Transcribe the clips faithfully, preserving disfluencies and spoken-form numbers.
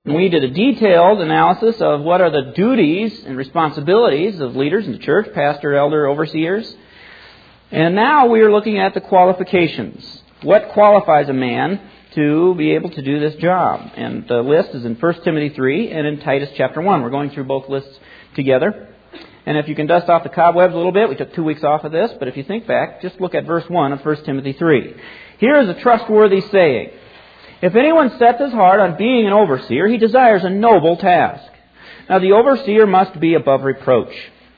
We did a detailed analysis of what are the duties and responsibilities of leaders in the church, pastor, elder, overseers. And now we are looking at the qualifications. What qualifies a man to be able to do this job? And the list is in First Timothy three and in Titus chapter one. We're going through both lists together. And if you can dust off the cobwebs a little bit, we took two weeks off of this, but if you think back, just look at verse one of First Timothy three. Here is a trustworthy saying. If anyone sets his heart on being an overseer, he desires a noble task. Now the overseer must be above reproach.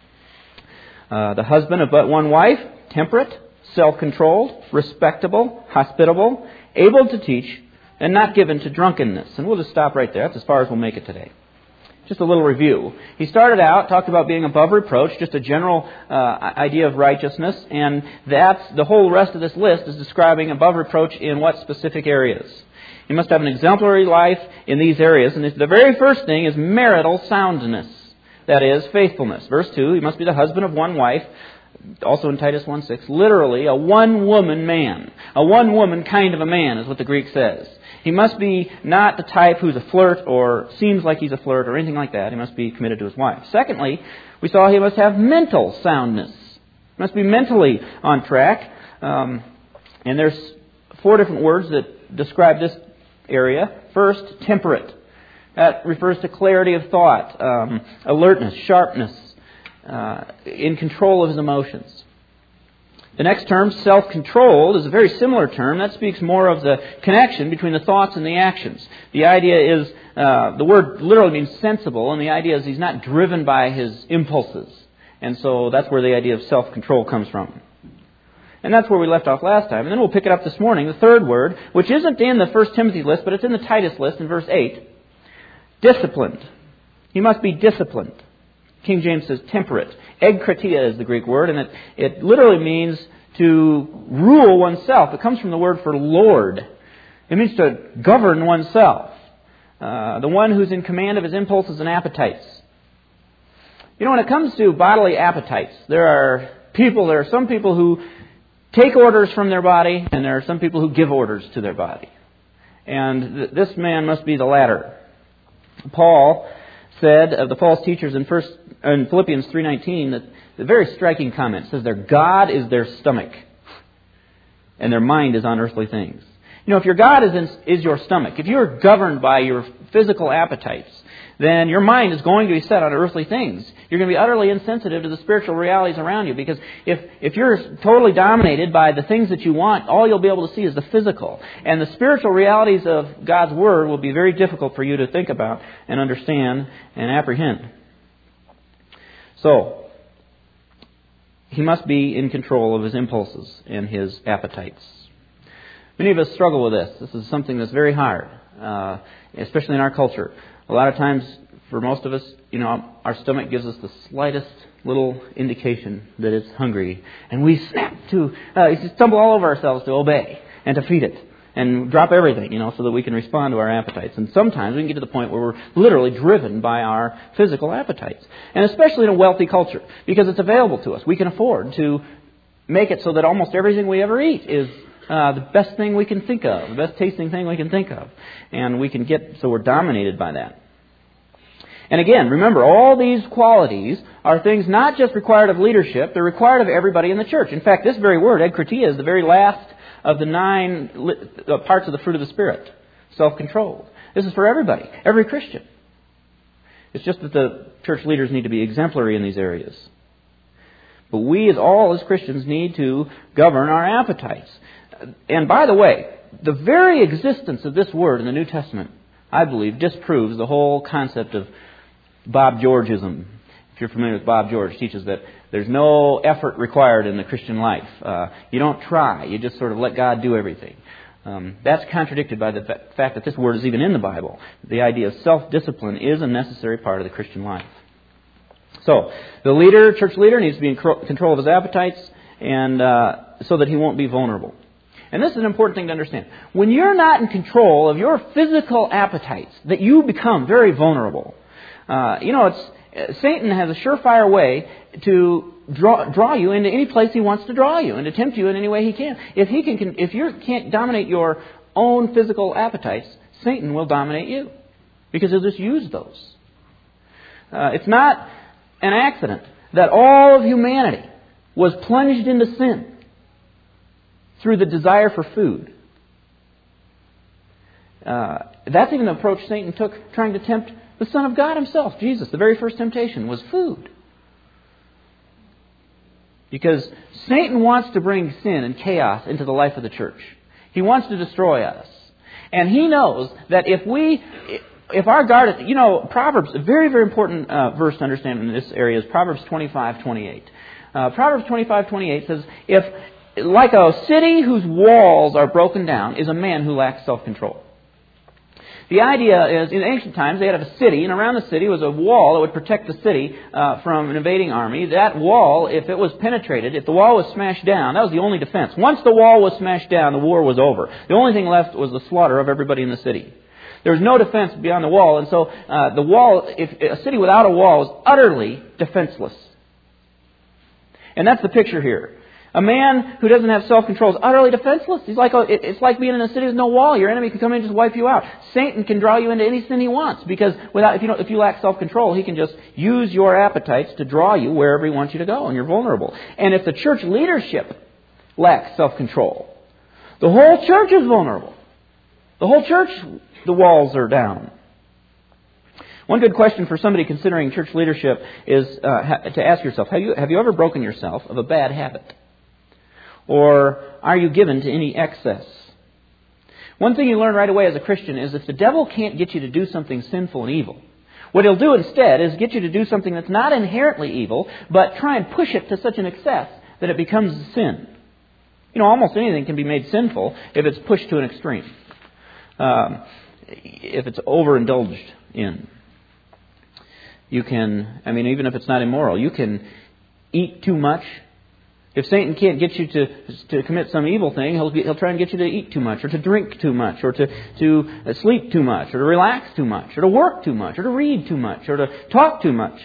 Uh, the husband of but one wife, temperate, self-controlled, respectable, hospitable, able to teach, and not given to drunkenness. And we'll just stop right there. That's as far as we'll make it today. Just a little review. He started out, talked about being above reproach, just a general uh, idea of righteousness, and that's the whole rest of this list is describing above reproach in what specific areas. He must have an exemplary life in these areas, and the very first thing is marital soundness, that is, faithfulness. Verse two, he must be the husband of one wife, also in Titus one six, literally a one-woman man. A one-woman kind of a man is what the Greek says. He must be not the type who's a flirt or seems like he's a flirt or anything like that. He must be committed to his wife. Secondly, we saw he must have mental soundness. He must be mentally on track. Um, and there's four different words that describe this area. First, temperate. That refers to clarity of thought, um, alertness, sharpness, uh, in control of his emotions. The next term, self-controlled, is a very similar term. That speaks more of the connection between the thoughts and the actions. The idea is, uh, the word literally means sensible, and the idea is he's not driven by his impulses. And so that's where the idea of self-control comes from. And that's where we left off last time. And then we'll pick it up this morning, the third word, which isn't in the First Timothy list, but it's in the Titus list in verse eight. Disciplined. He must be disciplined. King James says temperate. Egkratia is the Greek word, and it, it literally means to rule oneself. It comes from the word for lord. It means to govern oneself. Uh, the one who's in command of his impulses and appetites. You know, when it comes to bodily appetites, there are people, there are some people who take orders from their body, and there are some people who give orders to their body. And th- this man must be the latter. Paul said of the false teachers in first in Philippians three nineteen that the very striking comment says their God is their stomach, and their mind is on earthly things. You know, if your God is in, is your stomach, if you're governed by your physical appetites, then your mind is going to be set on earthly things. You're going to be utterly insensitive to the spiritual realities around you, because if, if you're totally dominated by the things that you want, all you'll be able to see is the physical. And the spiritual realities of God's Word will be very difficult for you to think about and understand and apprehend. So, he must be in control of his impulses and his appetites. Many of us struggle with this. This is something that's very hard, uh, especially in our culture. A lot of times, for most of us, you know, our stomach gives us the slightest little indication that it's hungry, and we snap to, uh, stumble all over ourselves to obey and to feed it and drop everything, you know, so that we can respond to our appetites. And sometimes we can get to the point where we're literally driven by our physical appetites, and especially in a wealthy culture, because it's available to us. We can afford to make it so that almost everything we ever eat is Uh, the best thing we can think of, the best tasting thing we can think of. And we can get, so we're dominated by that. And again, remember, all these qualities are things not just required of leadership, they're required of everybody in the church. In fact, this very word, egkratia, is the very last of the nine li- uh, parts of the fruit of the Spirit. Self-controlled. This is for everybody, every Christian. It's just that the church leaders need to be exemplary in these areas. But we, as all as Christians, need to govern our appetites. And by the way, the very existence of this word in the New Testament, I believe, disproves the whole concept of Bob Georgeism. If you're familiar with Bob George, teaches that there's no effort required in the Christian life. Uh, you don't try. You just sort of let God do everything. Um, that's contradicted by the fa- fact that this word is even in the Bible. The idea of self-discipline is a necessary part of the Christian life. So, the leader, church leader, needs to be in control of his appetites, and uh, so that he won't be vulnerable. And this is an important thing to understand. When you're not in control of your physical appetites, that you become very vulnerable. Uh, you know, it's Satan has a surefire way to draw draw you into any place he wants to draw you, and to tempt you in any way he can. If he can, if you can't dominate your own physical appetites, Satan will dominate you. because He'll just use those. Uh, it's not an accident that all of humanity was plunged into sin through the desire for food. Uh, that's even the approach Satan took trying to tempt the Son of God Himself, Jesus. The very first temptation was food. Because Satan wants to bring sin and chaos into the life of the church. He wants to destroy us. And he knows that if we, if our guard, you know, Proverbs, a very, very important uh, verse to understand in this area is Proverbs twenty-five twenty-eight. Uh, Proverbs twenty-five twenty-eight says, if, like a city whose walls are broken down is a man who lacks self-control. The idea is, in ancient times, they had a city, and around the city was a wall that would protect the city uh, from an invading army. That wall, if it was penetrated, if the wall was smashed down, that was the only defense. Once the wall was smashed down, the war was over. The only thing left was the slaughter of everybody in the city. There was no defense beyond the wall, and so uh, the wall, if a city without a wall, is utterly defenseless. And that's the picture here. A man who doesn't have self-control is utterly defenseless. He's like a, it's like being in a city with no wall. Your enemy can come in and just wipe you out. Satan can draw you into any sin he wants because without, if you don't, if you lack self-control, he can just use your appetites to draw you wherever he wants you to go, and you're vulnerable. And if the church leadership lacks self-control, the whole church is vulnerable. The whole church, the walls are down. One good question for somebody considering church leadership is uh, to ask yourself: Have you have you ever broken yourself of a bad habit? Or are you given to any excess? One thing you learn right away as a Christian is if the devil can't get you to do something sinful and evil, what he'll do instead is get you to do something that's not inherently evil, but try and push it to such an excess that it becomes a sin. You know, almost anything can be made sinful if it's pushed to an extreme. Um, if it's overindulged in. You can, I mean, even if it's not immoral, you can eat too much. If Satan can't get you to to commit some evil thing, he'll he'll try and get you to eat too much, or to drink too much, or to to sleep too much, or to relax too much, or to work too much, or to read too much, or to talk too much.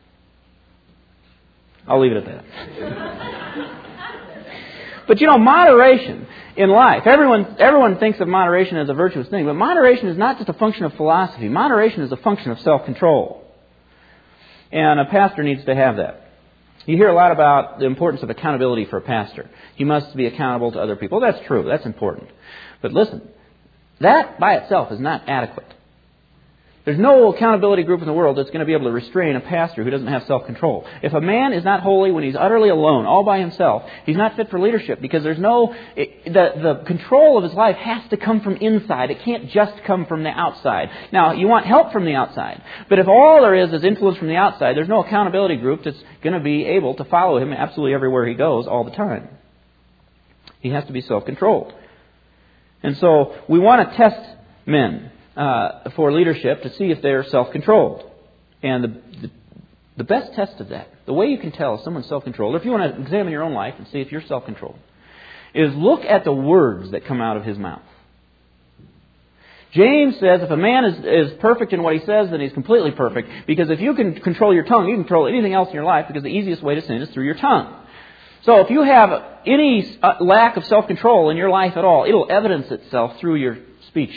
I'll leave it at that. But you know, moderation in life. Everyone everyone thinks of moderation as a virtuous thing, but moderation is not just a function of philosophy. Moderation is a function of self-control, and a pastor needs to have that. You hear a lot about the importance of accountability for a pastor. He must be accountable to other people. That's true. That's important. But listen, that by itself is not adequate. There's no accountability group in the world that's going to be able to restrain a pastor who doesn't have self-control. If a man is not holy when he's utterly alone, all by himself, he's not fit for leadership because there's no... It, the, the control of his life has to come from inside. It can't just come from the outside. Now, you want help from the outside. But if all there is is influence from the outside, there's no accountability group that's going to be able to follow him absolutely everywhere he goes all the time. He has to be self-controlled. And so we want to test men Uh, for leadership to see if they're self-controlled. And the, the the best test of that, the way you can tell if someone's self-controlled, or if you want to examine your own life and see if you're self-controlled, is look at the words that come out of his mouth. James says if a man is, is perfect in what he says, then he's completely perfect. Because if you can control your tongue, you can control anything else in your life, because the easiest way to sin is through your tongue. So if you have any lack of self-control in your life at all, it'll evidence itself through your speech.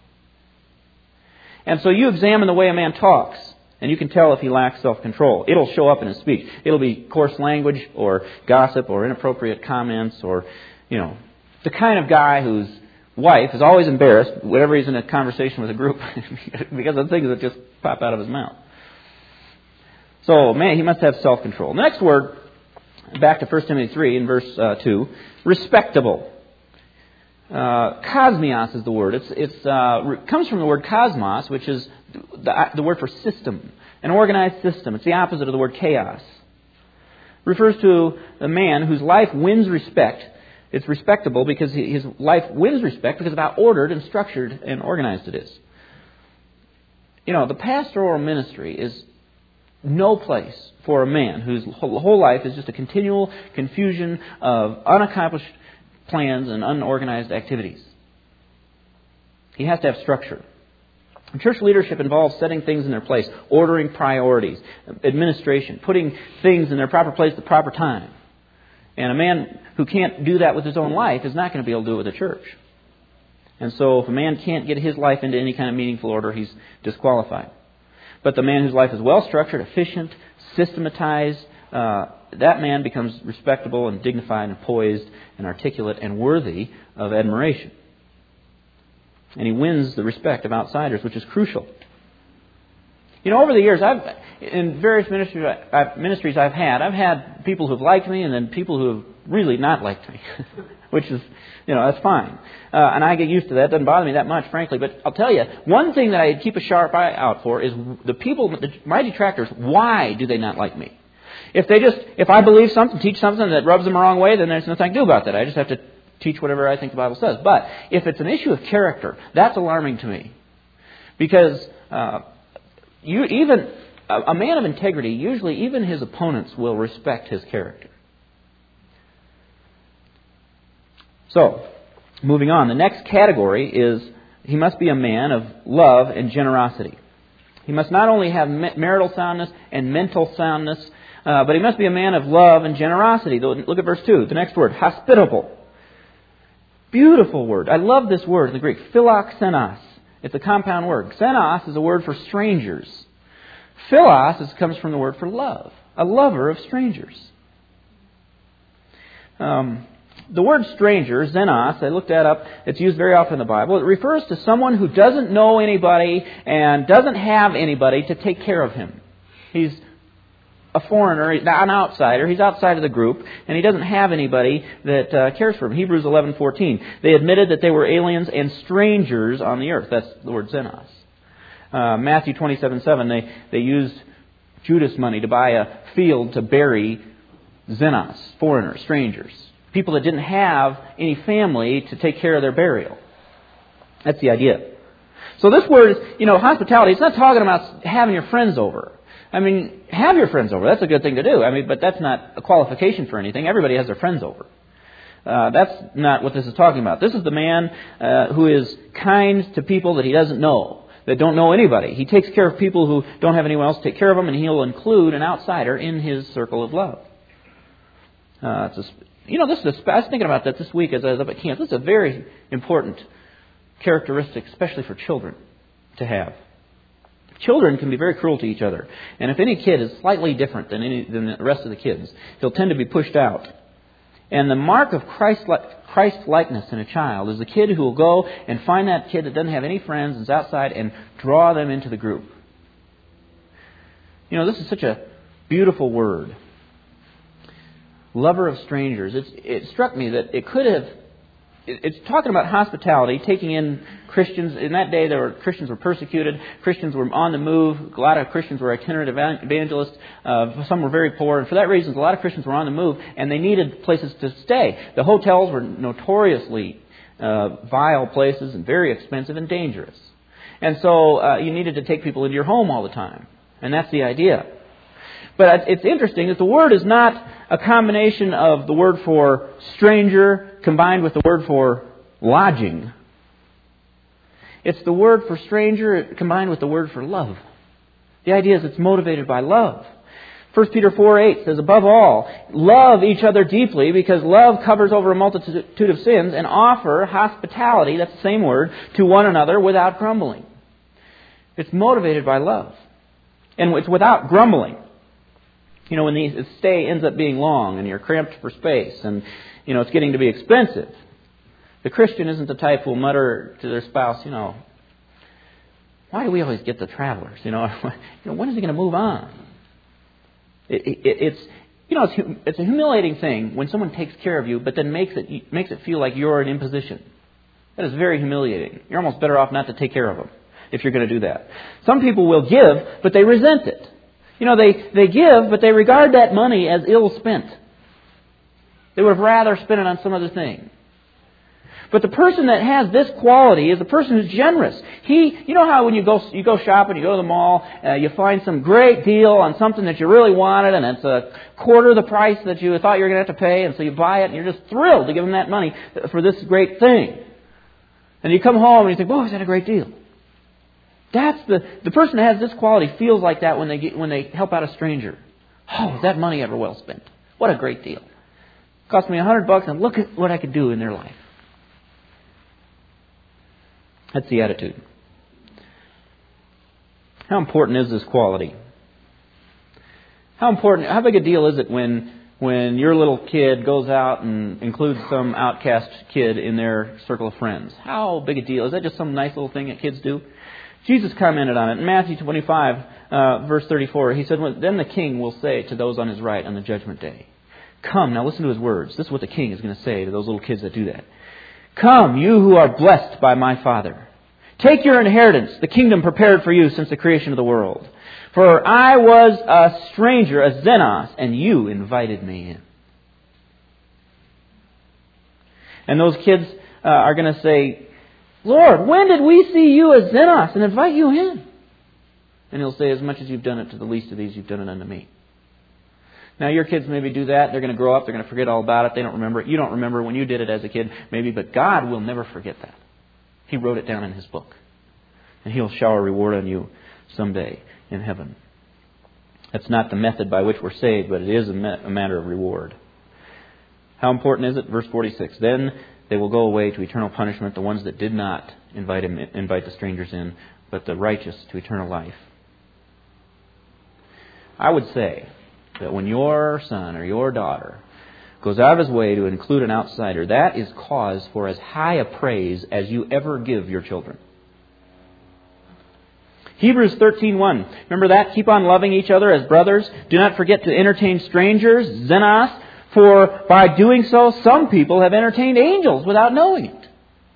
And so you examine the way a man talks, and you can tell if he lacks self-control. It'll show up in his speech. It'll be coarse language, or gossip, or inappropriate comments, or, you know, the kind of guy whose wife is always embarrassed whenever he's in a conversation with a group because of things that just pop out of his mouth. So, man, he must have self-control. The next word, back to First Timothy three in verse uh, two, respectable. Uh, cosmios is the word. It's it's uh, it comes from the word cosmos, which is the, the word for system, an organized system. It's the opposite of the word chaos. It refers to a man whose life wins respect. It's respectable because his life wins respect because of how ordered and structured and organized it is. You know, the pastoral ministry is no place for a man whose whole life is just a continual confusion of unaccomplished plans and unorganized activities. He has to have structure. Church leadership involves setting things in their place, ordering priorities, administration, putting things in their proper place at the proper time. And a man who can't do that with his own life is not going to be able to do it with the church. And so if a man can't get his life into any kind of meaningful order, he's disqualified. But the man whose life is well structured, efficient, systematized, uh, that man becomes respectable and dignified and poised and articulate and worthy of admiration. And he wins the respect of outsiders, which is crucial. You know, over the years, I've in various ministries, I've, ministries I've had, I've had people who've liked me and then people who have really not liked me, which is, you know, that's fine. Uh, and I get used to that. It doesn't bother me that much, frankly. But I'll tell you, one thing that I keep a sharp eye out for is the people, my detractors, why do they not like me? If they just, if I believe something, teach something that rubs them the wrong way, then there's nothing I can do about that. I just have to teach whatever I think the Bible says. But if it's an issue of character, that's alarming to me. Because uh, you even a, a man of integrity, usually even his opponents will respect his character. So, moving on. The next category is he must be a man of love and generosity. He must not only have marital soundness and mental soundness, uh, but he must be a man of love and generosity. Look at verse two. The next word, hospitable. Beautiful word. I love this word in the Greek. Philoxenos. It's a compound word. Xenos is a word for strangers. Philos is, comes from the word for love. A lover of strangers. Um, the word stranger, xenos, I looked that up. It's used very often in the Bible. It refers to someone who doesn't know anybody and doesn't have anybody to take care of him. He's a foreigner, an outsider. He's outside of the group, and he doesn't have anybody that uh, cares for him. Hebrews eleven fourteen. They admitted that they were aliens and strangers on the earth. That's the word xenos. Uh, Matthew twenty-seven seven. They they used Judas money to buy a field to bury xenos, foreigners, strangers, people that didn't have any family to take care of their burial. That's the idea. So this word is, you know, hospitality. It's not talking about having your friends over. I mean, have your friends over. That's a good thing to do. I mean, but that's not a qualification for anything. Everybody has their friends over. Uh, that's not what this is talking about. This is the man uh, who is kind to people that he doesn't know, that don't know anybody. He takes care of people who don't have anyone else to take care of them, and he'll include an outsider in his circle of love. Uh, it's a, you know, this is a, I was thinking about that this week as I was up at camp. This is a very important characteristic, especially for children, to have. Children can be very cruel to each other. And if any kid is slightly different than any than the rest of the kids, he'll tend to be pushed out. And the mark of Christ Christ-likeness in a child is the kid who will go and find that kid that doesn't have any friends and is outside and draw them into the group. You know, this is such a beautiful word. Lover of strangers. It's, it struck me that it could have... It's talking about hospitality, taking in Christians. In that day, there were Christians were persecuted. Christians were on the move. A lot of Christians were itinerant evangelists. Uh, some were very poor. And for that reason, a lot of Christians were on the move, and they needed places to stay. The hotels were notoriously uh, vile places and very expensive and dangerous. And so uh, you needed to take people into your home all the time. And that's the idea. But it's interesting that the word is not a combination of the word for stranger combined with the word for lodging. It's the word for stranger combined with the word for love. The idea is it's motivated by love. First Peter four eight says, above all, love each other deeply, because love covers over a multitude of sins, and offer hospitality, that's the same word, to one another without grumbling. It's motivated by love. And it's without grumbling. You know, when the stay ends up being long and you're cramped for space and, you know, it's getting to be expensive, the Christian isn't the type who will mutter to their spouse, you know, why do we always get the travelers? You know, you know when is he going to move on? It, it, it's, you know, it's, it's a humiliating thing when someone takes care of you but then makes it makes it feel like you're an imposition. That is very humiliating. You're almost better off not to take care of them if you're going to do that. Some people will give, but they resent it. You know, they, they give, but they regard that money as ill spent. They would have rather spent it on some other thing. But the person that has this quality is the person who's generous. He, you know how when you go you go shopping, you go to the mall, uh, you find some great deal on something that you really wanted, and it's a quarter of the price that you thought you were going to have to pay, and so you buy it, and you're just thrilled to give them that money for this great thing. And you come home and you think, "Boy, is that a great deal?" That's the the person that has this quality feels like that when they get, when they help out a stranger. Oh, is that money ever well spent? What a great deal! It cost me a hundred bucks, and look at what I could do in their life. That's the attitude. How important is this quality? How important, how big a deal is it when when your little kid goes out and includes some outcast kid in their circle of friends? How big a deal? Is that just some nice little thing that kids do? Jesus commented on it. In Matthew twenty-five, uh, verse thirty-four, he said, "Then the king will say to those on his right on the judgment day, 'Come,'" now listen to his words. This is what the king is going to say to those little kids that do that. "'Come, you who are blessed by my Father. Take your inheritance, the kingdom prepared for you since the creation of the world. For I was a stranger, a xenos, and you invited me in.'" And those kids uh, are going to say, "Lord, when did we see you as xenos and invite you in?" And he'll say, "As much as you've done it to the least of these, you've done it unto me." Now, your kids maybe do that. They're going to grow up. They're going to forget all about it. They don't remember it. You don't remember when you did it as a kid, maybe. But God will never forget that. He wrote it down in His book. And He'll shower reward on you someday in heaven. That's not the method by which we're saved, but it is a, me- a matter of reward. How important is it? Verse forty-six. "Then they will go away to eternal punishment, the ones that did not invite him, invite the strangers in, but the righteous to eternal life." I would say that when your son or your daughter goes out of his way to include an outsider, that is cause for as high a praise as you ever give your children. Hebrews thirteen one. Remember that? "Keep on loving each other as brothers. Do not forget to entertain strangers," xenos, "for by doing so, some people have entertained angels without knowing it."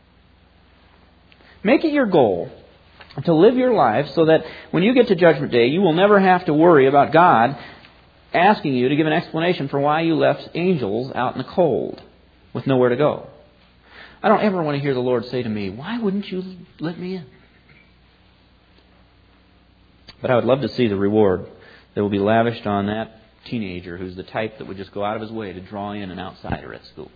Make it your goal to live your life so that when you get to Judgment Day, you will never have to worry about God asking you to give an explanation for why you left angels out in the cold with nowhere to go. I don't ever want to hear the Lord say to me, "Why wouldn't you let me in?" But I would love to see the reward that will be lavished on that teenager who's the type that would just go out of his way to draw in an outsider at school.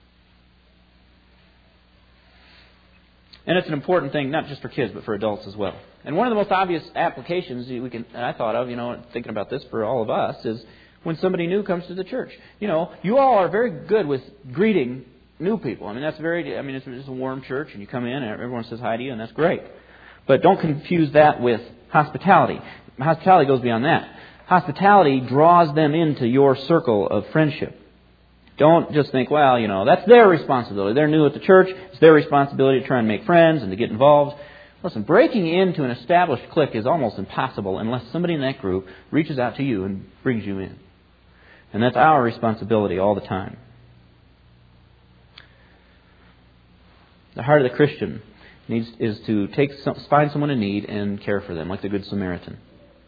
And it's an important thing, not just for kids, but for adults as well. And one of the most obvious applications we can, I thought of, you know, thinking about this for all of us, is when somebody new comes to the church. You know, you all are very good with greeting new people. I mean, that's very, I mean, it's, it's a warm church, and you come in and everyone says hi to you, and that's great. But don't confuse that with hospitality. Hospitality goes beyond that. Hospitality draws them into your circle of friendship. Don't just think, well, you know, that's their responsibility. They're new at the church. It's their responsibility to try and make friends and to get involved. Listen, breaking into an established clique is almost impossible unless somebody in that group reaches out to you and brings you in. And that's our responsibility all the time. The heart of the Christian needs is to take some, find someone in need and care for them, like the Good Samaritan.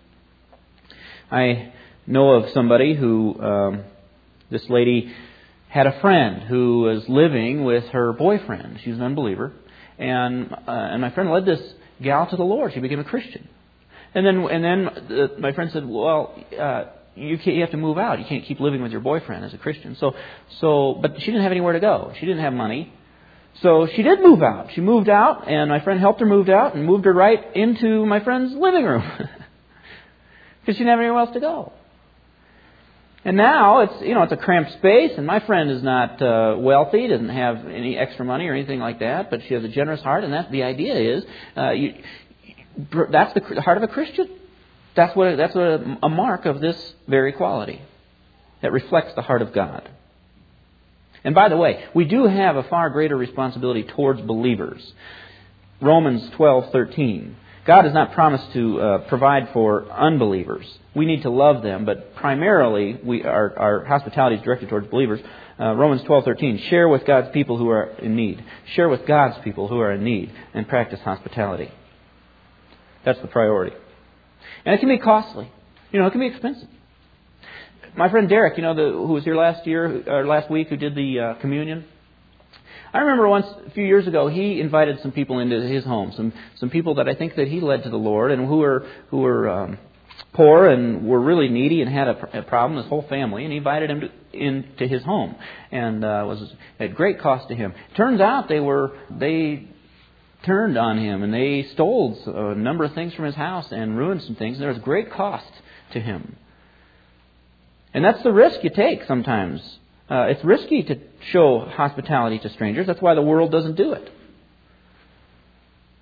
I know of somebody who, um, this lady had a friend who was living with her boyfriend. She was an unbeliever. And uh, and my friend led this gal to the Lord. She became a Christian. And then and then uh, my friend said, well, uh, you can't, you have to move out. You can't keep living with your boyfriend as a Christian. So so, but she didn't have anywhere to go. She didn't have money. So she did move out. She moved out, and my friend helped her move out and moved her right into my friend's living room. Because she didn't have anywhere else to go. And now it's, you know, it's a cramped space, and my friend is not uh, wealthy, doesn't have any extra money or anything like that, but she has a generous heart, and that's the idea is, uh, you, that's the heart of a Christian. That's what that's what a, a mark of this very quality that reflects the heart of God. And by the way, we do have a far greater responsibility towards believers. Romans twelve thirteen. God has not promised to uh, provide for unbelievers. We need to love them, but primarily we our, our hospitality is directed towards believers. Uh, Romans twelve thirteen. Share with God's people who are in need. Share with God's people who are in need and practice hospitality. That's the priority. And it can be costly. You know, it can be expensive. My friend Derek, you know, the, who was here last year or last week, who did the uh, communion. I remember once, a few years ago, he invited some people into his home, some some people that I think that he led to the Lord, and who were who were um, poor and were really needy and had a, a problem. His whole family, and he invited him to, into his home, and uh, was at great cost to him. Turns out they were they turned on him and they stole a number of things from his house and ruined some things. And there was great cost to him, and that's the risk you take sometimes. Uh, it's risky to show hospitality to strangers. That's why the world doesn't do it.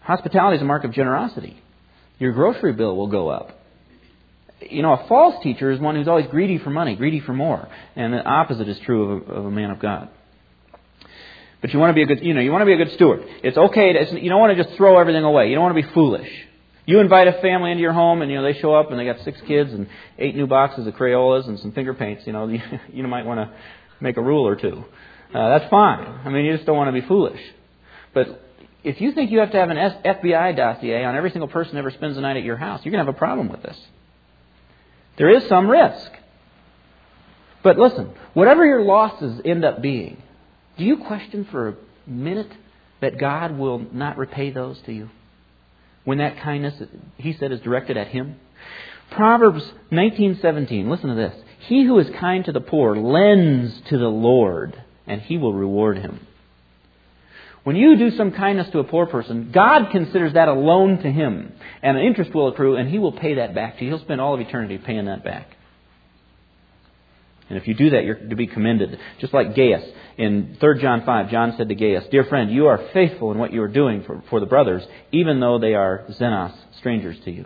Hospitality is a mark of generosity. Your grocery bill will go up. You know, a false teacher is one who's always greedy for money, greedy for more. And the opposite is true of a, of a man of God. But you want to be a good, you know, you want to be a good steward. It's okay to, you don't want to just throw everything away. You don't want to be foolish. You invite a family into your home and, you know, they show up and they got six kids and eight new boxes of Crayolas and some finger paints. You know, you, you might want to make a rule or two. Uh, that's fine. I mean, you just don't want to be foolish. But if you think you have to have an F B I dossier on every single person who ever spends the night at your house, you're going to have a problem with this. There is some risk. But listen, whatever your losses end up being, do you question for a minute that God will not repay those to you? When that kindness, he said, is directed at Him? Proverbs nineteen seventeen, listen to this. He who is kind to the poor lends to the Lord, and He will reward him. When you do some kindness to a poor person, God considers that a loan to Him, and an interest will accrue, and He will pay that back to you. He'll spend all of eternity paying that back. And if you do that, you're to be commended. Just like Gaius. In Third John five, John said to Gaius, "Dear friend, you are faithful in what you are doing for, for the brothers, even though they are xenos, strangers to you."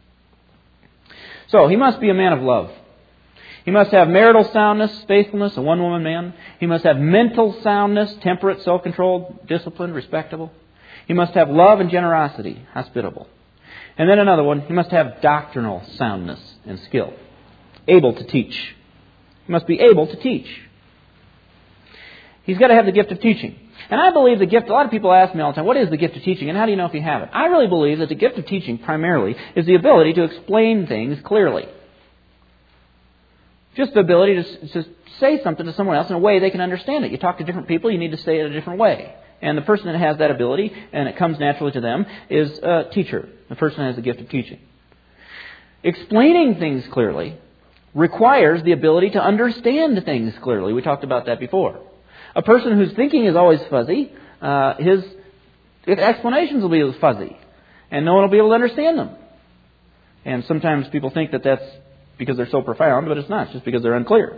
So, he must be a man of love. He must have marital soundness, faithfulness, a one-woman man. He must have mental soundness, temperate, self-controlled, disciplined, respectable. He must have love and generosity, hospitable. And then another one, he must have doctrinal soundness and skill, able to teach. He must be able to teach. He's got to have the gift of teaching. And I believe the gift, a lot of people ask me all the time, what is the gift of teaching and how do you know if you have it? I really believe that the gift of teaching primarily is the ability to explain things clearly. Just the ability to, to say something to someone else in a way they can understand it. You talk to different people, you need to say it a different way. And the person that has that ability, and it comes naturally to them, is a teacher. The person that has the gift of teaching. Explaining things clearly requires the ability to understand things clearly. We talked about that before. A person whose thinking is always fuzzy, uh, his explanations will be fuzzy. And no one will be able to understand them. And sometimes people think that that's because they're so profound, but it's not. It's just because they're unclear.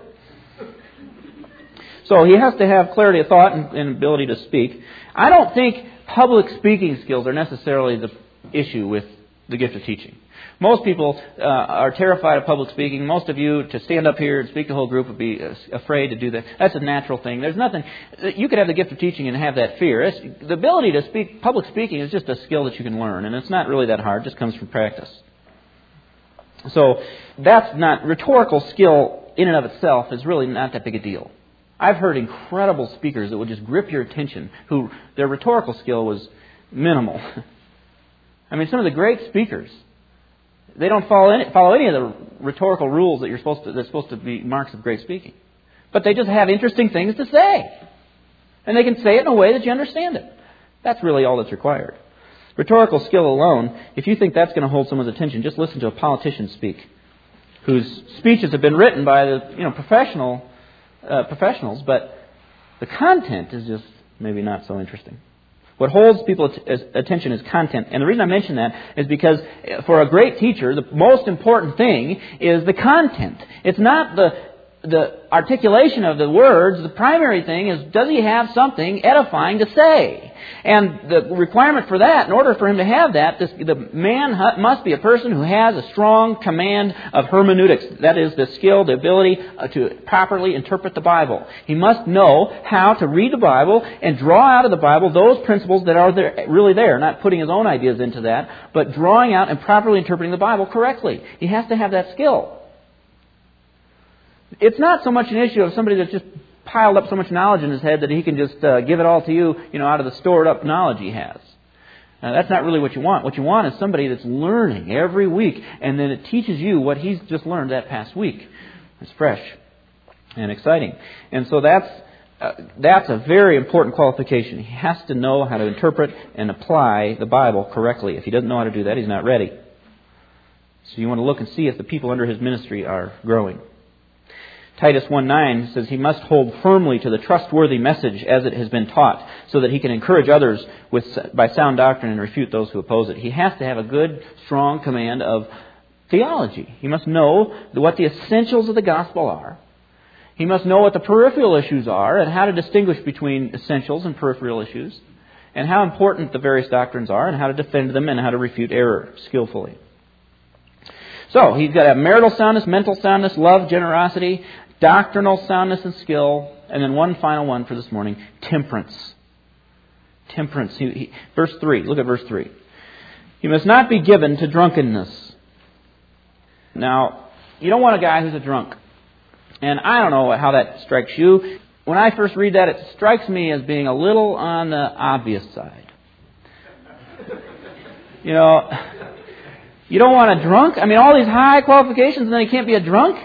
So he has to have clarity of thought and, and ability to speak. I don't think public speaking skills are necessarily the issue with the gift of teaching. Most people uh, are terrified of public speaking. Most of you, to stand up here and speak to a whole group, would be afraid to do that. That's a natural thing. There's nothing. You could have the gift of teaching and have that fear. It's, the ability to speak, public speaking is just a skill that you can learn, and it's not really that hard. It just comes from practice. So that's not, rhetorical skill in and of itself is really not that big a deal. I've heard incredible speakers that would just grip your attention, who their rhetorical skill was minimal. I mean, some of the great speakers, they don't follow any, follow any of the rhetorical rules that you're supposed to, that's supposed to be marks of great speaking. But they just have interesting things to say. And they can say it in a way that you understand it. That's really all that's required. Rhetorical skill alone, if you think that's going to hold someone's attention, just listen to a politician speak, whose speeches have been written by the you know professional uh, professionals, but the content is just maybe not so interesting. What holds people's attention is content. And the reason I mention that is because for a great teacher, the most important thing is the content. It's not the the articulation of the words. The primary thing is, does he have something edifying to say? And the requirement for that, in order for him to have that, this, the man must be a person who has a strong command of hermeneutics. That is, the skill, the ability to properly interpret the Bible. He must know how to read the Bible and draw out of the Bible those principles that are there, really there. Not putting his own ideas into that, but drawing out and properly interpreting the Bible correctly. He has to have that skill. It's not so much an issue of somebody that's just piled up so much knowledge in his head that he can just uh, give it all to you, you know, out of the stored up knowledge he has. Now, that's not really what you want. What you want is somebody that's learning every week, and then it teaches you what he's just learned that past week. It's fresh and exciting. And so that's uh, that's a very important qualification. He has to know how to interpret and apply the Bible correctly. If he doesn't know how to do that, he's not ready. So you want to look and see if the people under his ministry are growing. Titus one nine says he must hold firmly to the trustworthy message as it has been taught, so that he can encourage others with by sound doctrine and refute those who oppose it. He has to have a good, strong command of theology. He must know what the essentials of the gospel are. He must know what the peripheral issues are and how to distinguish between essentials and peripheral issues. and how important the various doctrines are, and how to defend them, and how to refute error skillfully. So, he's got to have marital soundness, mental soundness, love, generosity, doctrinal soundness and skill, and then one final one for this morning, temperance. Temperance. He, he, verse three, look at verse three. He must not be given to drunkenness. Now, you don't want a guy who's a drunk. And I don't know how that strikes you. When I first read that, it strikes me as being a little on the obvious side. You know, you don't want a drunk? I mean, all these high qualifications and then he can't be a drunk?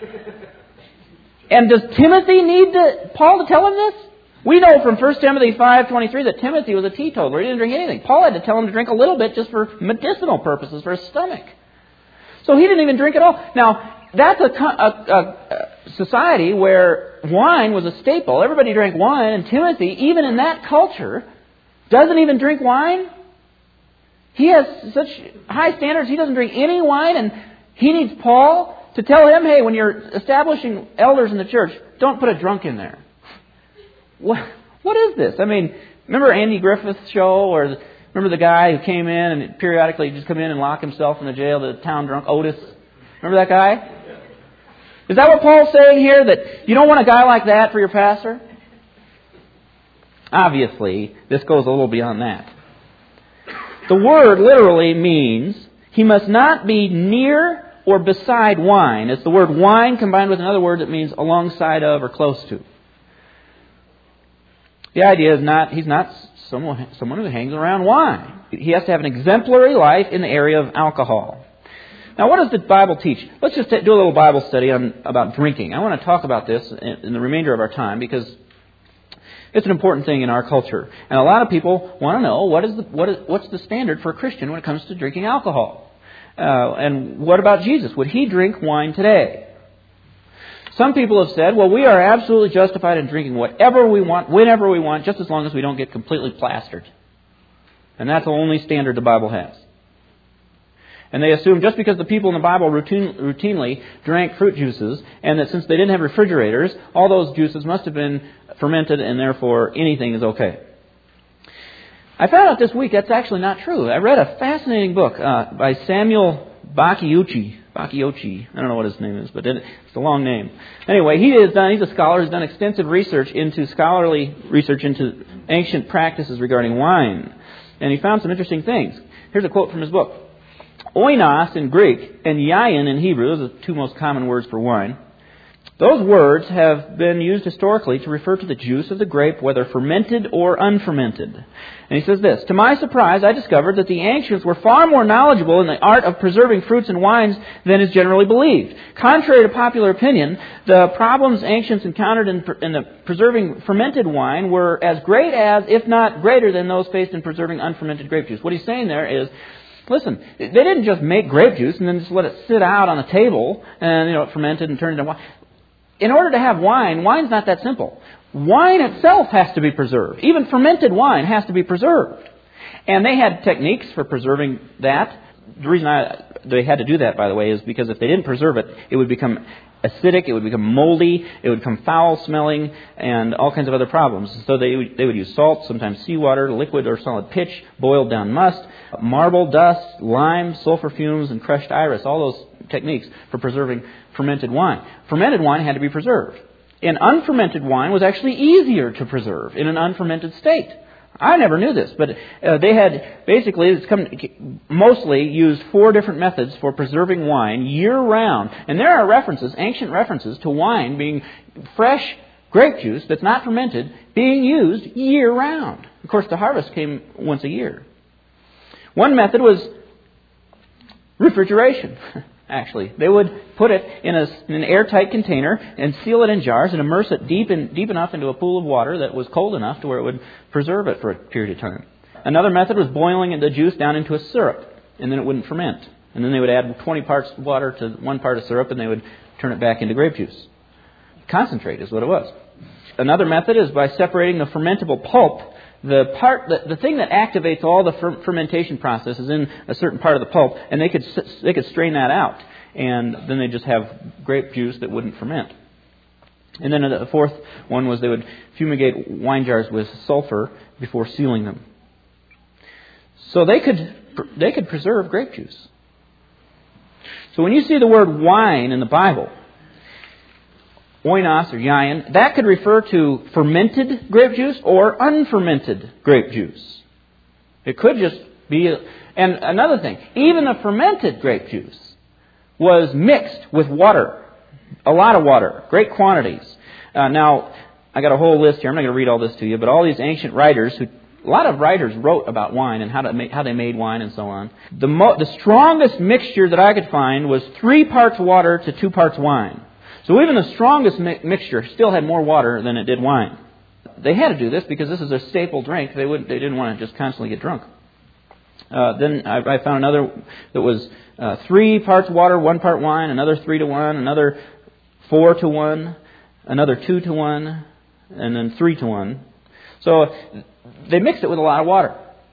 And does Timothy need to, Paul to tell him this? We know from First Timothy five twenty-three that Timothy was a teetotaler. He didn't drink anything. Paul had to tell him to drink a little bit just for medicinal purposes, for his stomach. So he didn't even drink at all. Now, that's a, a, a society where wine was a staple. Everybody drank wine, and Timothy, even in that culture, doesn't even drink wine. He has such high standards, he doesn't drink any wine, and he needs Paul to tell him, hey, when you're establishing elders in the church, don't put a drunk in there. What, what is this? I mean, remember Andy Griffith's show, or remember the guy who came in and periodically just come in and lock himself in the jail, the town drunk, Otis? Remember that guy? Is that what Paul's saying here, that you don't want a guy like that for your pastor? Obviously, this goes a little beyond that. The word literally means he must not be near or beside wine. It's the word wine combined with another word that means alongside of or close to. The idea is not, he's not someone, someone who hangs around wine. He has to have an exemplary life in the area of alcohol. Now, what does the Bible teach? Let's just do a little Bible study on about drinking. I want to talk about this in the remainder of our time because it's an important thing in our culture. And a lot of people want to know what is the, what is, what's the standard for a Christian when it comes to drinking alcohol. Uh, and what about Jesus? Would he drink wine today? Some people have said, well, we are absolutely justified in drinking whatever we want, whenever we want, just as long as we don't get completely plastered. And that's the only standard the Bible has. And they assume just because the people in the Bible routine, routinely drank fruit juices, and that since they didn't have refrigerators, all those juices must have been fermented, and therefore anything is okay. I found out this week that's actually not true. I read a fascinating book uh, by Samuel Bacchiucci. Bacchiucci. I don't know what his name is, but it's a long name. Anyway, he has done, he's a scholar, has done extensive research into, scholarly research into ancient practices regarding wine. And he found some interesting things. Here's a quote from his book. Oinos in Greek and yain in Hebrew, those are the two most common words for wine. Those words have been used historically to refer to the juice of the grape, whether fermented or unfermented. And he says this, to my surprise, I discovered that the ancients were far more knowledgeable in the art of preserving fruits and wines than is generally believed. Contrary to popular opinion, the problems ancients encountered in, in the preserving fermented wine were as great as, if not greater than, those faced in preserving unfermented grape juice. What he's saying there is, listen, they didn't just make grape juice and then just let it sit out on a table and, you know, it fermented and turned into wine. In order to have wine, wine's not that simple. Wine itself has to be preserved. Even fermented wine has to be preserved. And they had techniques for preserving that. The reason I, they had to do that, by the way, is because if they didn't preserve it, it would become acidic, it would become moldy, it would become foul-smelling, and all kinds of other problems. So they would, they would use salt, sometimes seawater, liquid or solid pitch, boiled down must, marble dust, lime, sulfur fumes, and crushed iris. All those techniques for preserving fermented wine. Fermented wine had to be preserved. And unfermented wine was actually easier to preserve in an unfermented state. I never knew this, but uh, they had basically it's come, mostly used four different methods for preserving wine year-round. And there are references, ancient references, to wine being fresh grape juice that's not fermented being used year-round. Of course, the harvest came once a year. One method was refrigeration. Actually, they would put it in, a, in an airtight container and seal it in jars and immerse it deep in, deep enough into a pool of water that was cold enough to where it would preserve it for a period of time. Another method was boiling the juice down into a syrup, and then it wouldn't ferment. And then they would add twenty parts water to one part of syrup, and they would turn it back into grape juice. Concentrate is what it was. Another method is by separating the fermentable pulp. The part, the, the thing that activates all the fer- fermentation process is in a certain part of the pulp, and they could they could strain that out, and then they just have grape juice that wouldn't ferment. And then the fourth one was they would fumigate wine jars with sulfur before sealing them. So they could they could preserve grape juice. So when you see the word wine in the Bible, oinos or yain, that could refer to fermented grape juice or unfermented grape juice. It could just be... A, and another thing, even the fermented grape juice was mixed with water. A lot of water, great quantities. Uh, now, I got a whole list here. I'm not going to read all this to you, but all these ancient writers, who, a lot of writers wrote about wine and how to make, how they made wine and so on. The, mo- the strongest mixture that I could find was three parts water to two parts wine. So even the strongest mi- mixture still had more water than it did wine. They had to do this because this is a staple drink. They wouldn't. They didn't want to just constantly get drunk. Uh, then I, I found another that was uh, three parts water, one part wine, another three to one, another four to one, another two to one, and then three to one. So they mixed it with a lot of water.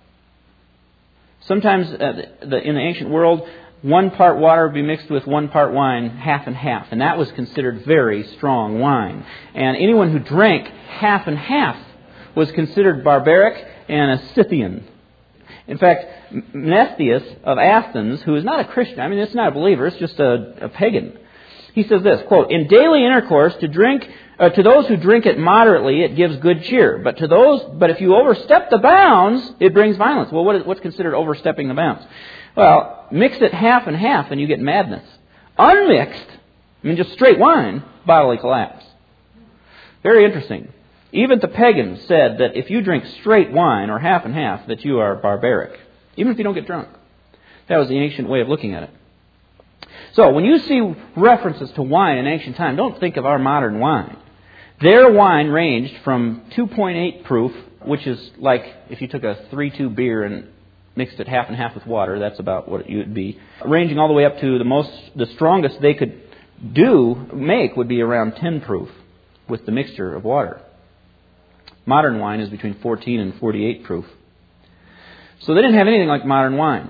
Sometimes uh, the, in the ancient world, one part water would be mixed with one part wine, half and half, and that was considered very strong wine. And anyone who drank half and half was considered barbaric and a Scythian. In fact, Mnestheus of Athens, who is not a Christian, I mean, it's not a believer, it's just a, a pagan. He says this, quote, "In daily intercourse, to drink, uh, to those who drink it moderately, it gives good cheer. But to those, but if you overstep the bounds, it brings violence." Well, what is, what's considered overstepping the bounds? Well, mix it half and half, and you get madness. Unmixed, I mean, just straight wine, bodily collapse. Very interesting. Even the pagans said that if you drink straight wine, or half and half, that you are barbaric. Even if you don't get drunk. That was the ancient way of looking at it. So, when you see references to wine in ancient time, don't think of our modern wine. Their wine ranged from two point eight proof, which is like if you took a three two beer and mixed it half and half with water, that's about what it would be, ranging all the way up to the most, the strongest they could do, make, would be around ten proof with the mixture of water. Modern wine is between fourteen and forty-eight proof. So they didn't have anything like modern wine.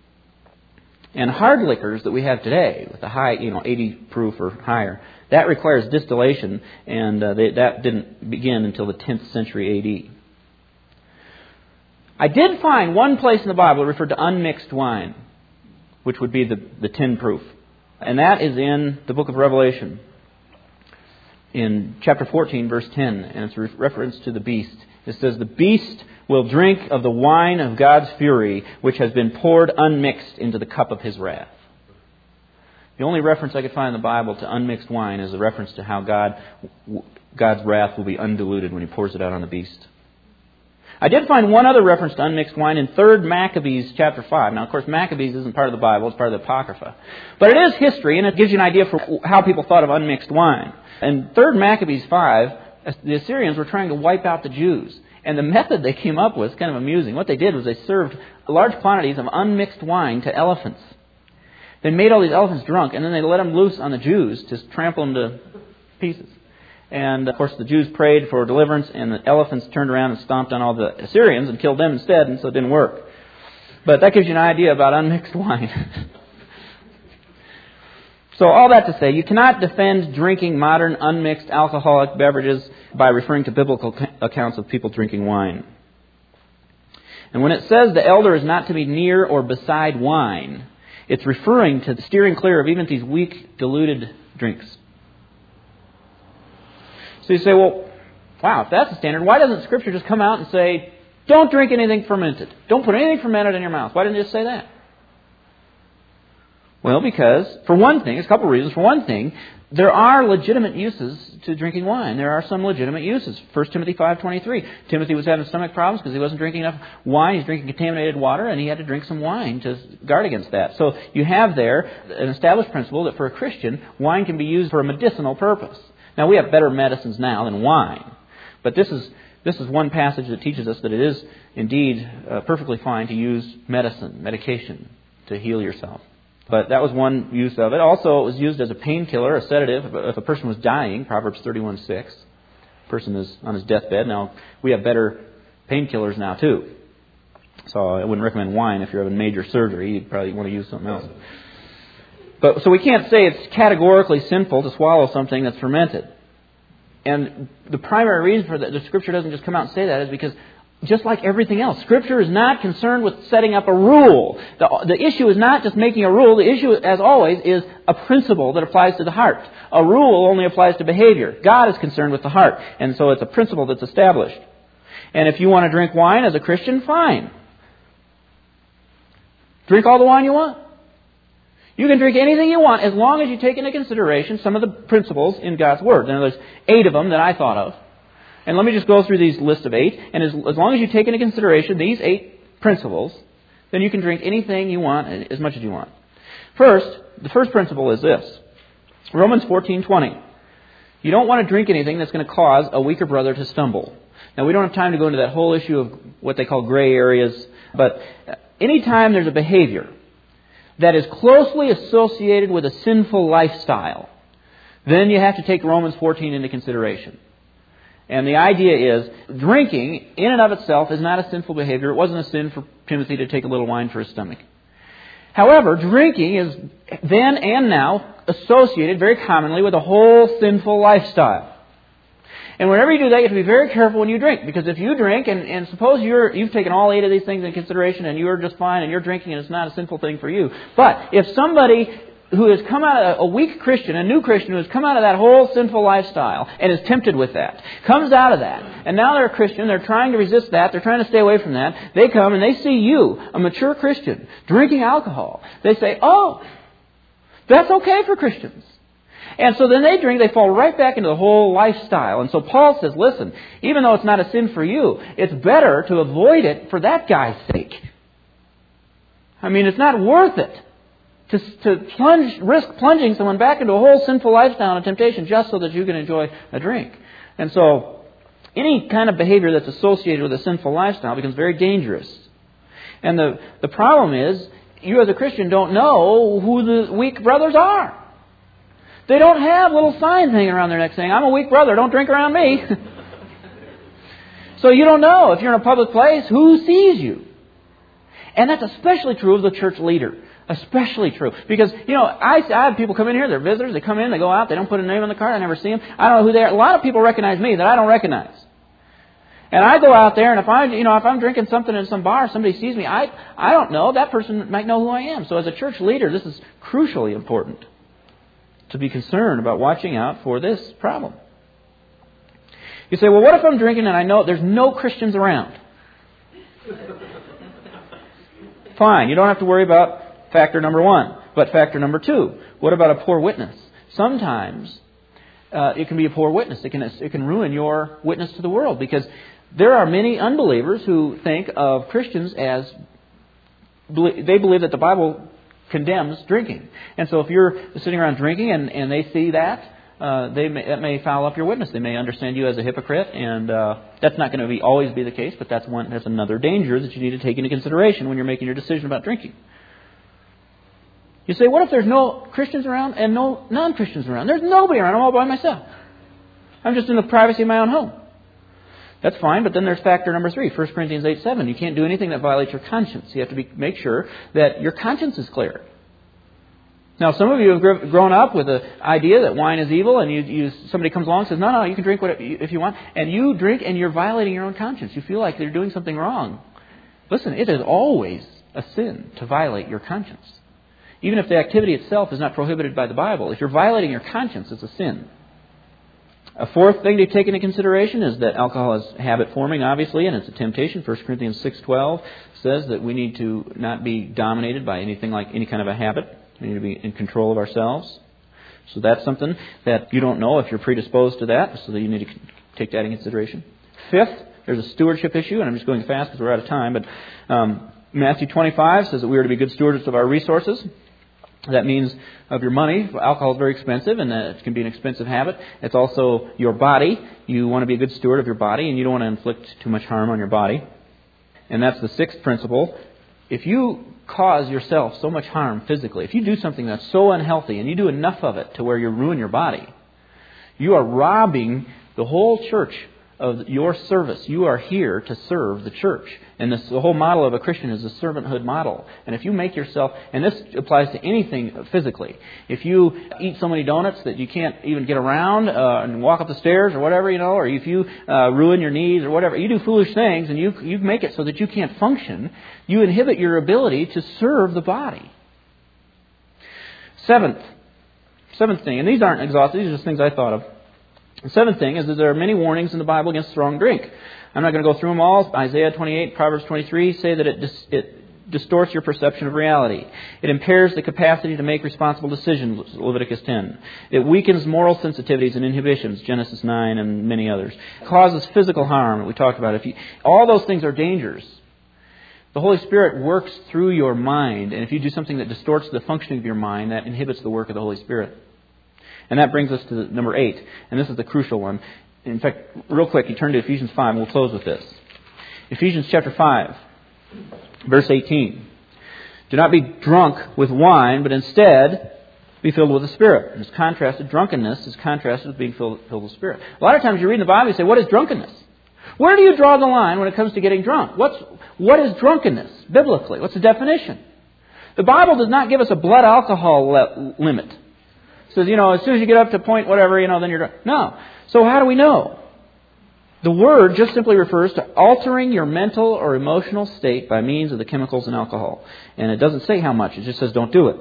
And hard liquors that we have today, with the high, you know, eighty proof or higher, that requires distillation, and uh, they, that didn't begin until the tenth century A D. I did find one place in the Bible that referred to unmixed wine, which would be the, the ten proof. And that is in the book of Revelation, in chapter fourteen, verse ten, and it's a reference to the beast. It says, "The beast will drink of the wine of God's fury, which has been poured unmixed into the cup of his wrath." The only reference I could find in the Bible to unmixed wine is a reference to how God, God's wrath will be undiluted when he pours it out on the beast. I did find one other reference to unmixed wine in Third Maccabees chapter five. Now, of course, Maccabees isn't part of the Bible, it's part of the Apocrypha. But it is history, and it gives you an idea for how people thought of unmixed wine. In Third Maccabees five, the Assyrians were trying to wipe out the Jews. And the method they came up with is kind of amusing. What they did was they served large quantities of unmixed wine to elephants. They made all these elephants drunk, and then they let them loose on the Jews to trample them to pieces. And, of course, the Jews prayed for deliverance, and the elephants turned around and stomped on all the Assyrians and killed them instead, and so it didn't work. But that gives you an idea about unmixed wine. So all that to say, you cannot defend drinking modern unmixed alcoholic beverages by referring to biblical accounts of people drinking wine. And when it says the elder is not to be near or beside wine, it's referring to steering clear of even these weak, diluted drinks. So you say, well, wow, if that's the standard, why doesn't Scripture just come out and say, don't drink anything fermented? Don't put anything fermented in your mouth. Why didn't it just say that? Well, because, for one thing, there's a couple of reasons. For one thing, there are legitimate uses to drinking wine. There are some legitimate uses. First Timothy five twenty-three. Timothy was having stomach problems because he wasn't drinking enough wine. He's drinking contaminated water, and he had to drink some wine to guard against that. So you have there an established principle that for a Christian, wine can be used for a medicinal purpose. Now, we have better medicines now than wine. But this is this is one passage that teaches us that it is indeed uh, perfectly fine to use medicine, medication, to heal yourself. But that was one use of it. Also, it was used as a painkiller, a sedative. If a person was dying, Proverbs thirty-one six, a person is on his deathbed. Now, we have better painkillers now, too. So I wouldn't recommend wine if you're having major surgery. You'd probably want to use something else. But so we can't say it's categorically sinful to swallow something that's fermented. And the primary reason for that, the Scripture doesn't just come out and say that, is because just like everything else. Scripture is not concerned with setting up a rule. The, the issue is not just making a rule. The issue, as always, is a principle that applies to the heart. A rule only applies to behavior. God is concerned with the heart. And so it's a principle that's established. And if you want to drink wine as a Christian, fine. Drink all the wine you want. You can drink anything you want as long as you take into consideration some of the principles in God's Word. Now, there's eight of them that I thought of. And let me just go through these list of eight. And as, as long as you take into consideration these eight principles, then you can drink anything you want as much as you want. First, the first principle is this. Romans fourteen twenty. You don't want to drink anything that's going to cause a weaker brother to stumble. Now, we don't have time to go into that whole issue of what they call gray areas. But anytime there's a behavior that is closely associated with a sinful lifestyle, then you have to take Romans fourteen into consideration. And the idea is, drinking in and of itself is not a sinful behavior. It wasn't a sin for Timothy to take a little wine for his stomach. However, drinking is then and now associated very commonly with a whole sinful lifestyle. And whenever you do that, you have to be very careful when you drink. Because if you drink, and, and suppose you're, you've taken all eight of these things into consideration and you're just fine and you're drinking and it's not a sinful thing for you. But if somebody who has come out of a weak Christian, a new Christian who has come out of that whole sinful lifestyle and is tempted with that, comes out of that, and now they're a Christian, they're trying to resist that, they're trying to stay away from that, they come and they see you, a mature Christian, drinking alcohol. They say, oh, that's okay for Christians. And so then they drink, they fall right back into the whole lifestyle. And so Paul says, listen, even though it's not a sin for you, it's better to avoid it for that guy's sake. I mean, it's not worth it to, to plunge, risk plunging someone back into a whole sinful lifestyle and temptation just so that you can enjoy a drink. And so any kind of behavior that's associated with a sinful lifestyle becomes very dangerous. And the, the problem is, you as a Christian don't know who the weak brothers are. They don't have little signs hanging around their neck saying, I'm a weak brother, don't drink around me. So you don't know, if you're in a public place, who sees you. And that's especially true of the church leader. Especially true. Because, you know, I, I have people come in here, they're visitors, they come in, they go out, they don't put a name on the card, I never see them. I don't know who they are. A lot of people recognize me that I don't recognize. And I go out there, and if I, you know, if I'm drinking something in some bar, somebody sees me, I, I don't know. That person might know who I am. So as a church leader, this is crucially important to be concerned about watching out for this problem. You say, well, what if I'm drinking and I know there's no Christians around? Fine, you don't have to worry about factor number one. But factor number two, what about a poor witness? Sometimes uh, it can be a poor witness. It can, it can ruin your witness to the world, because there are many unbelievers who think of Christians as, they believe that the Bible condemns drinking. And so if you're sitting around drinking and, and they see that, uh, they may, that may foul up your witness. They may understand you as a hypocrite, and uh, that's not going to be always be the case, but that's one that's another danger that you need to take into consideration when you're making your decision about drinking. You say, what if there's no Christians around and no non-Christians around? There's nobody around. I'm all by myself. I'm just in the privacy of my own home. That's fine, but then there's factor number three, First Corinthians eight seven. You can't do anything that violates your conscience. You have to be, make sure that your conscience is clear. Now, some of you have gr- grown up with the idea that wine is evil, and you, you, somebody comes along and says, no, no, you can drink whatever, if you want, and you drink and you're violating your own conscience. You feel like you're doing something wrong. Listen, it is always a sin to violate your conscience. Even if the activity itself is not prohibited by the Bible, if you're violating your conscience, it's a sin. A fourth thing to take into consideration is that alcohol is habit forming, obviously, and it's a temptation. First Corinthians six twelve says that we need to not be dominated by anything like any kind of a habit. We need to be in control of ourselves. So that's something that you don't know if you're predisposed to that, so that you need to take that into consideration. Fifth, there's a stewardship issue, and I'm just going fast because we're out of time, but um, Matthew twenty-five says that we are to be good stewards of our resources. That means of your money. Alcohol is very expensive, and it can be an expensive habit. It's also your body. You want to be a good steward of your body, and you don't want to inflict too much harm on your body. And that's the sixth principle. If you cause yourself so much harm physically, if you do something that's so unhealthy, and you do enough of it to where you ruin your body, you are robbing the whole church of your service. You are here to serve the church. And this, the whole model of a Christian is a servanthood model. And if you make yourself, and this applies to anything physically, if you eat so many donuts that you can't even get around uh, and walk up the stairs or whatever, you know, or if you uh, ruin your knees or whatever, you do foolish things and you you make it so that you can't function, you inhibit your ability to serve the body. Seventh, seventh thing, and these aren't exhaustive, these are just things I thought of. The seventh thing is that there are many warnings in the Bible against strong drink. I'm not going to go through them all. Isaiah twenty-eight, Proverbs twenty-three say that it, dis- it distorts your perception of reality. It impairs the capacity to make responsible decisions, Leviticus ten. It weakens moral sensitivities and inhibitions, Genesis nine and many others. It causes physical harm, we talked about. If you, all those things are dangers. The Holy Spirit works through your mind, and if you do something that distorts the functioning of your mind, that inhibits the work of the Holy Spirit. And that brings us to number eight, and this is the crucial one. In fact, real quick, you turn to Ephesians five, and we'll close with this. Ephesians chapter five, verse eighteen. Do not be drunk with wine, but instead be filled with the Spirit. And it's contrasted, drunkenness is contrasted with being filled, filled with the Spirit. A lot of times you read in the Bible, you say, what is drunkenness? Where do you draw the line when it comes to getting drunk? What's, what is drunkenness, biblically? What's the definition? The Bible does not give us a blood alcohol le- limit. Says, you know, as soon as you get up to point whatever, you know, then you're drunk. No. So how do we know? The word just simply refers to altering your mental or emotional state by means of the chemicals in alcohol. And it doesn't say how much. It just says don't do it.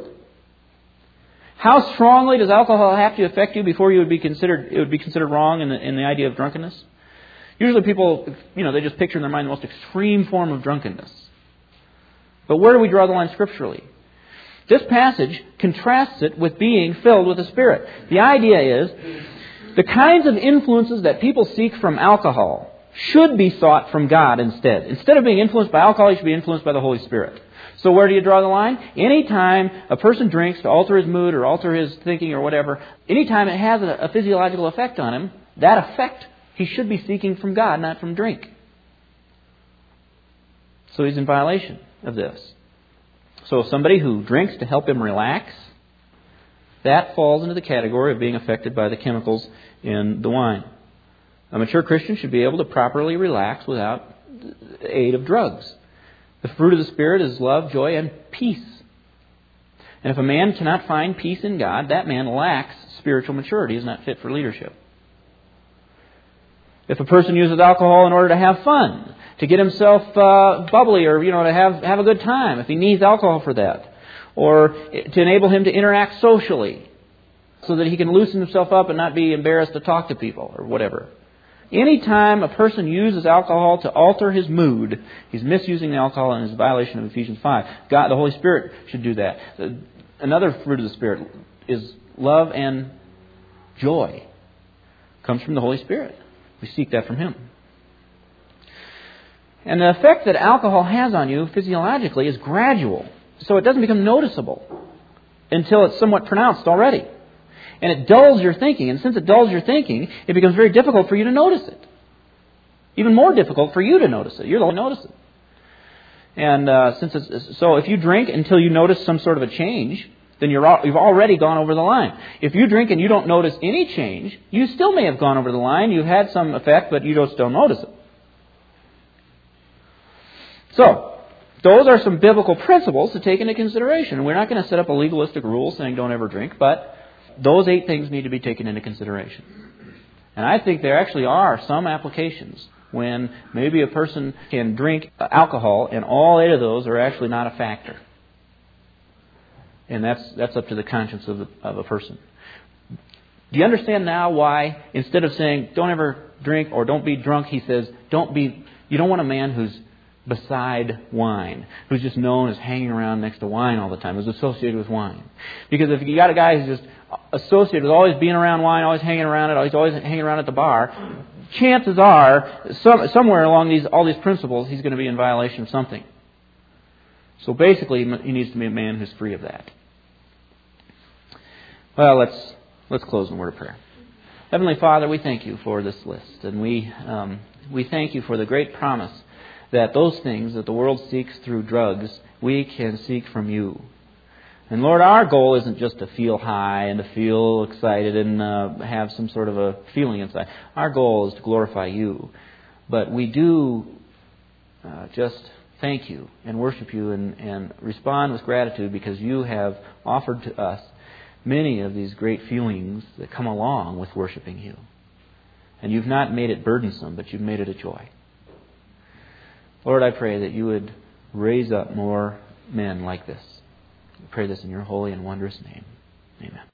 How strongly does alcohol have to affect you before you would be considered it would be considered wrong in the in the idea of drunkenness? Usually people, you know, they just picture in their mind the most extreme form of drunkenness. But where do we draw the line scripturally? This passage contrasts it with being filled with the Spirit. The idea is the kinds of influences that people seek from alcohol should be sought from God instead. Instead of being influenced by alcohol, you should be influenced by the Holy Spirit. So where do you draw the line? Anytime a person drinks to alter his mood or alter his thinking or whatever, anytime it has a, a physiological effect on him, that effect he should be seeking from God, not from drink. So he's in violation of this. So somebody who drinks to help him relax, that falls into the category of being affected by the chemicals in the wine. A mature Christian should be able to properly relax without the aid of drugs. The fruit of the Spirit is love, joy, and peace. And if a man cannot find peace in God, that man lacks spiritual maturity, is not fit for leadership. If a person uses alcohol in order to have fun, to get himself uh, bubbly, or you know, to have have a good time, if he needs alcohol for that, or to enable him to interact socially, so that he can loosen himself up and not be embarrassed to talk to people or whatever. Anytime a person uses alcohol to alter his mood, he's misusing the alcohol and is a violation of Ephesians five. God, the Holy Spirit, should do that. Another fruit of the Spirit is love and joy. Comes from the Holy Spirit. We seek that from Him. And the effect that alcohol has on you physiologically is gradual. So it doesn't become noticeable until it's somewhat pronounced already. And it dulls your thinking. And since it dulls your thinking, it becomes very difficult for you to notice it. Even more difficult for you to notice it. You're the one who notices it. And uh, since it's, so if you drink until you notice some sort of a change, then you're all, you've already gone over the line. If you drink and you don't notice any change, you still may have gone over the line. You've had some effect, but you don't still notice it. So, those are some biblical principles to take into consideration. We're not going to set up a legalistic rule saying don't ever drink, but those eight things need to be taken into consideration. And I think there actually are some applications when maybe a person can drink alcohol and all eight of those are actually not a factor. And that's that's up to the conscience of, the, of a person. Do you understand now why instead of saying don't ever drink or don't be drunk, he says don't be. You don't want a man who's beside wine, who's just known as hanging around next to wine all the time, who's associated with wine. Because if you got a guy who's just associated with always being around wine, always hanging around it, always always hanging around at the bar, chances are some, somewhere along these all these principles he's going to be in violation of something. So basically, he needs to be a man who's free of that. Well, let's let's close in a word of prayer. Heavenly Father, we thank you for this list, and we um, we thank you for the great promise that those things that the world seeks through drugs, we can seek from you. And Lord, our goal isn't just to feel high and to feel excited and uh, have some sort of a feeling inside. Our goal is to glorify You. But we do uh, just thank You and worship You and, and respond with gratitude because You have offered to us many of these great feelings that come along with worshiping You. And You've not made it burdensome, but You've made it a joy. Lord, I pray that You would raise up more men like this. We pray this in Your holy and wondrous name. Amen.